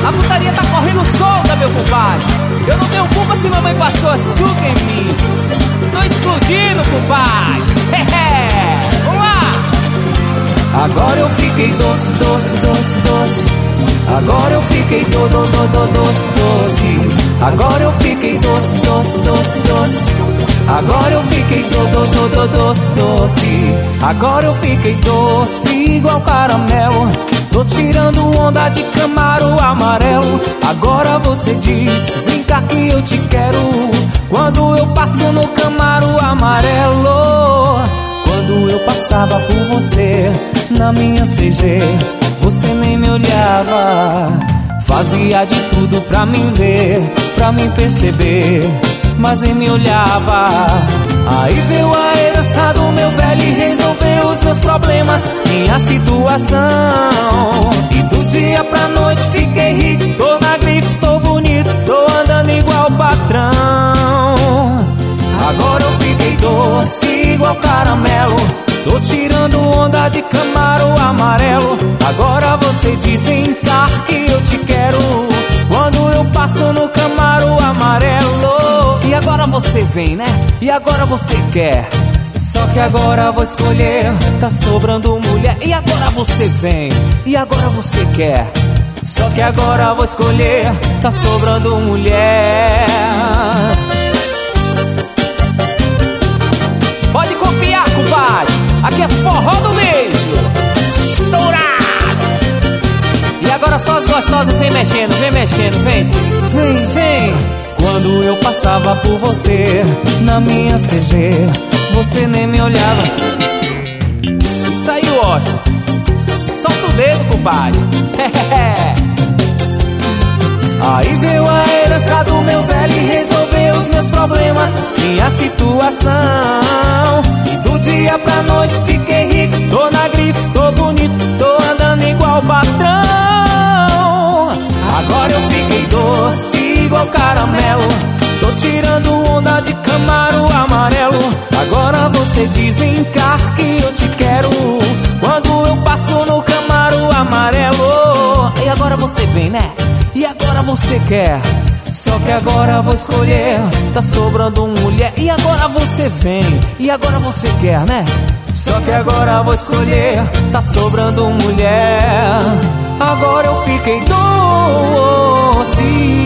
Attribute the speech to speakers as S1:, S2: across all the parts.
S1: A putaria tá correndo solta, meu compadre. Eu não tenho culpa se mamãe passou açúcar em mim. Tô explodindo, compadre. Vamos lá. Agora eu fiquei doce, doce, doce, doce. Agora eu fiquei doce, doce. Agora eu fiquei doce, doce, doce, doce. Agora eu fiquei doce, doce. Agora eu fiquei doce igual caramelo. Tô tirando onda de Camaro amarelo. Agora você diz, vem cá que eu te quero. Quando eu passo no Camaro amarelo. Quando eu passava por você na minha CG, você nem me olhava. Fazia de tudo pra me ver, pra me perceber, mas nem me olhava. Aí veio a herança do meu velho e resolveu os meus problemas, minha situação. E do dia pra noite fiquei rico, tô na grife, tô bonito, tô andando igual patrão. Agora eu fiquei doce igual caramelo. Tô tirando onda de Camaro amarelo. Agora você diz, vem cá que eu te quero. Quando eu passo no Camaro amarelo. E agora você vem, né? E agora você quer. Só que agora vou escolher, tá sobrando mulher. E agora você vem, e agora você quer. Só que agora vou escolher, tá sobrando mulher. Pode copiar, compadre. Aqui é forró do beijo. Estourado. E agora só as gostosas vem mexendo, vem mexendo, vem. Vem, vem. Quando eu passava por você na minha CG, você nem me olhava. Isso aí, Washington. Solta o dedo, compadre. Aí veio a herança do meu velho e resolveu os meus problemas, minha situação. E do dia pra noite fiquei rico, tô na grife, tô bonito, tô andando igual patrão. Agora eu fiquei doce igual caramelo. Tô tirando onda de Camaro amarelo. Agora você diz, vem cá que eu te quero. Quando eu passo no Camaro amarelo. E agora você vem, né? E agora você quer. Só que agora vou escolher, tá sobrando mulher. E agora você vem, e agora você quer, né? Só que agora vou escolher, tá sobrando mulher. Agora eu fiquei doce,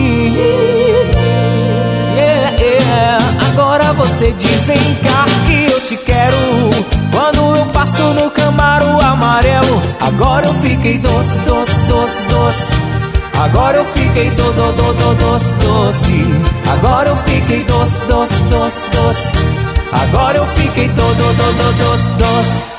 S1: yeah, yeah. Agora você diz, vem cá que eu te quero. Quando eu passo no Camaro amarelo. Agora eu fiquei doce, doce, doce, doce. Agora eu fiquei doce, doce. Agora eu fiquei doce, doce, doce, doce. Agora eu fiquei doce, doce.